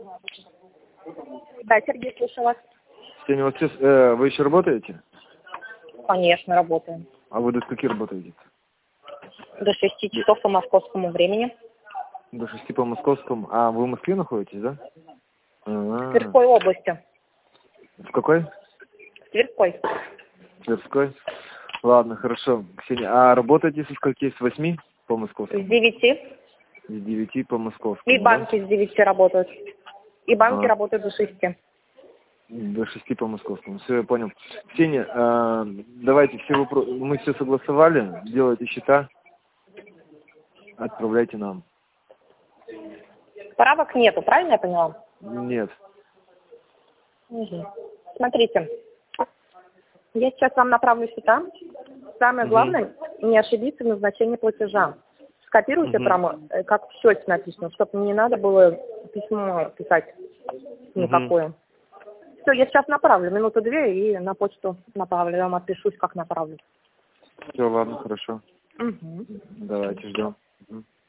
Да, Сергей, слушаю вас. Ксения, вот сейчас, вы еще работаете? Конечно, работаем. А вы до скольки работаете? До 6 часов по московскому времени. До 6 по московскому. А вы в Москве находитесь, да? В Тверской области. В какой? В Тверской. Тверской. Ладно, хорошо. Ксения, а работаете со скольки? С 8 по московскому? С 9. С 9 по московскому, И банки с 9 работают. И банки А. работают до 6. До 6 по московскому. Все, я понял. Ксения, давайте все вопросы. Мы все согласовали. Делайте счета. Отправляйте нам. Справок нету, правильно я поняла? Нет. Угу. Смотрите, я сейчас вам направлю счета. Самое главное, не ошибиться в назначении платежа. Скопируйте прямо, как в счете написано, чтобы не надо было письмо писать никакое. Все, я сейчас направлю, минуту-две, и на почту направлю. Я вам отпишусь, как направлю. Все, ладно, хорошо. Угу. Давайте ждем.